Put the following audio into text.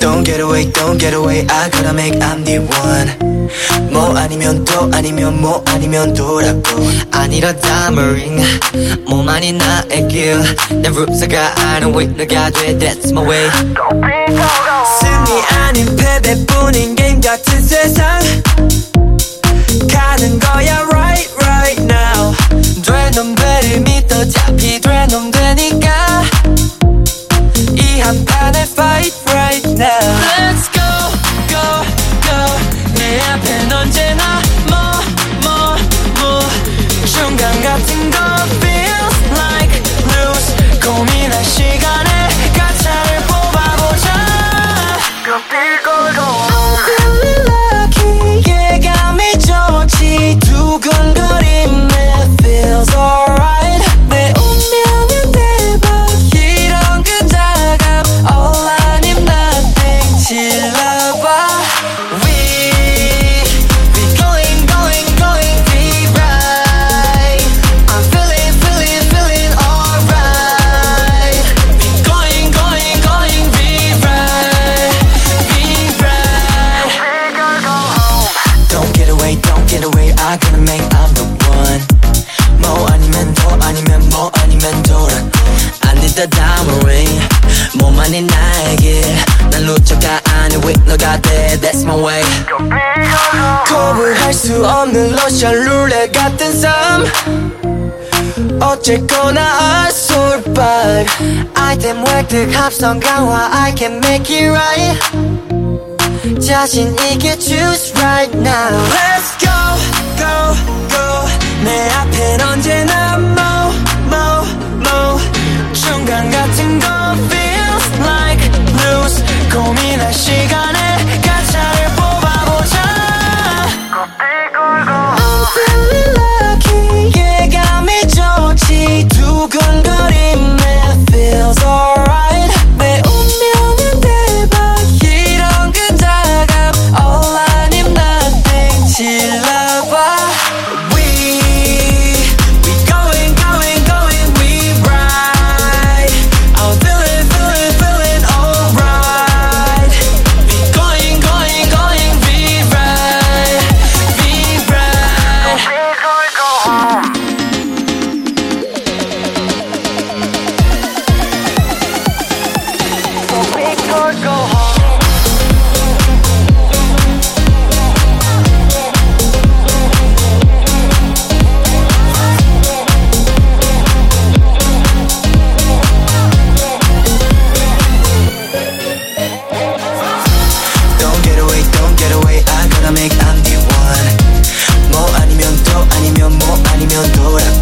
don't get away I gotta make I'm the one 뭐 아니면 또 아니면 뭐 아니면 또라고 아니라 다머링 몸 아닌 나의 길내 룰스가 아는 위너가 돼 That's my way 승리 아닌 패배뿐인 게임 같은 세상 가는 거야 right now 돼 놈들을 믿어 잡히 돼 놈 되니까 이 한판에 fight right now Let's go 내 앞엔 언제나 뭐 중간 같은 거 feels like lose 고민할 시간에 가차를 뽑아보자 I'm feeling lucky 예감이 좋지 두근거림에 feels alright 내 운명은 대박 이런 그 다감 all I need nothing 질러봐 I gotta make I'm the one 뭐 아니면 더 아니면 뭐 아니면 도라고 I need the diamond ring 몸 아닌 나에게 난 루저가 아닌 위너가 돼 That's my way 거부할 수 없는 러시안 룰렛 같은 삶 어쨌거나 assault but 아이템 획득 합성 강화 I can make it right 자신 있게 choose right now Let's go 내 앞엔 언제나 뭐 중간 같은 거 feels like lose 고민할 시간에 가차를 뽑아보자 I'm feeling lucky 예감이 좋지 두근거림에 feels alright 내 운명은 대박 이런 그 다감 all I need nothing 질러봐 make I'm the one 뭐 아니면 또 아니면 뭐 아니면 또라고